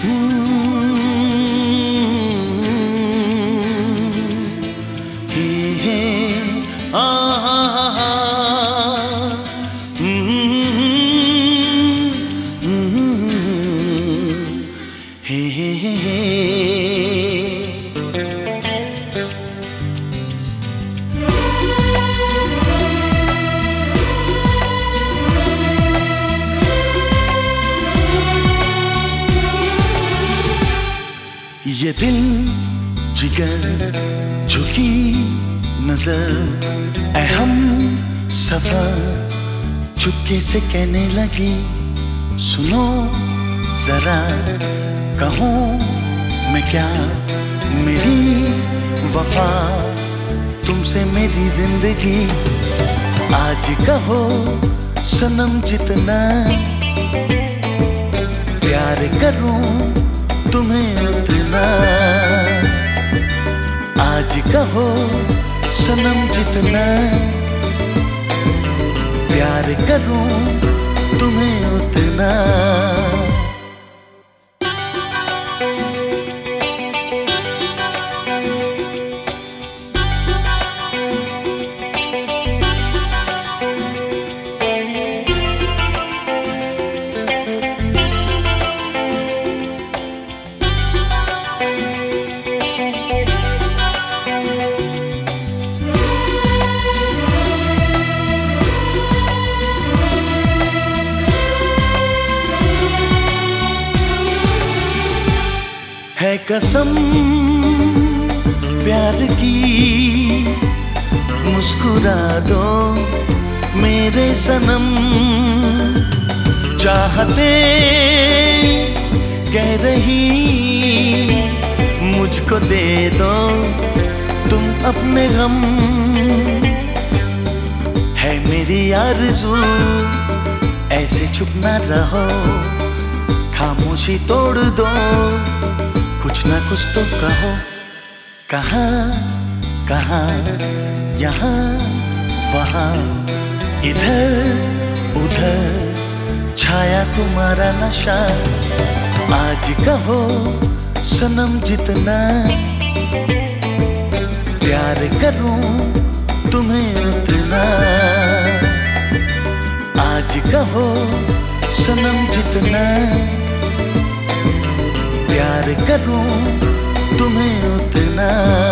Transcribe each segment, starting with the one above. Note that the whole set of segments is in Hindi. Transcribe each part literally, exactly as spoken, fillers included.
ये दिल जिगर झुकी नजर अहम सफर चुपके से कहने लगी, सुनो जरा कहूँ मैं क्या, मेरी वफा तुमसे मेरी जिंदगी। आज कहो सनम जितना प्यार करूं तुम्हें उतना। आज कहो सनम जितना प्यार करूं तुम्हें उतना। है कसम प्यार की, मुस्कुरा दो मेरे सनम। चाहते कह रही मुझको दे दो तुम अपने गम। है मेरी आरज़ू ऐसे चुप ना रहो, खामोशी तोड़ दो, कुछ ना कुछ तो कहो। कहाँ कहाँ यहाँ वहाँ इधर उधर छाया तुम्हारा नशा। आज कहो सनम जितना प्यार करूं तुम्हें उतना। आज कहो सनम जितना प्यार करूं तुम्हें उतना।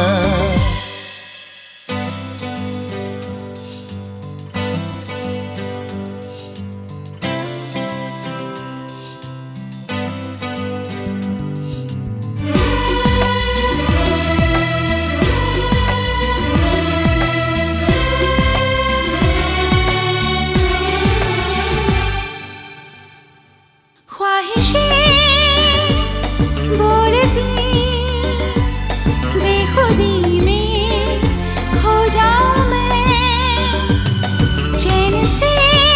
बेखुदी में खो जाऊं मैं, चैन से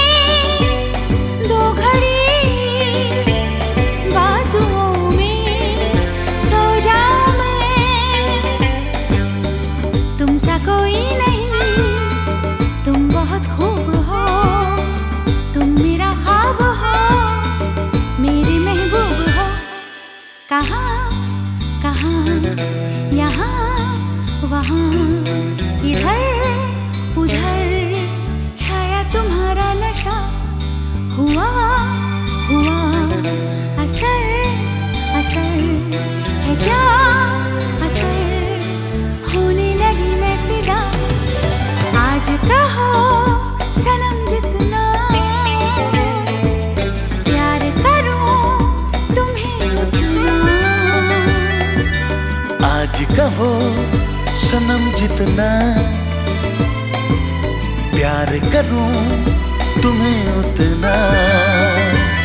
दो घड़ी बाजुओं में सो जाऊं मैं। तुम सा कोई नहीं, तुम बहुत खूब हो, तुम मेरा ख्वाब हो, मेरी महबूब हो। कहाँ कहाँ यहाँ वहाँ इधर उधर छाया तुम्हारा नशा। हुआ हुआ असर असर है क्या असर, होने लगी मैं फिदा। आज कहो सनम जितना प्यार करूं तुम्हें उतना। आज कहो सनम जितना प्यार करूं तुम्हें उतना।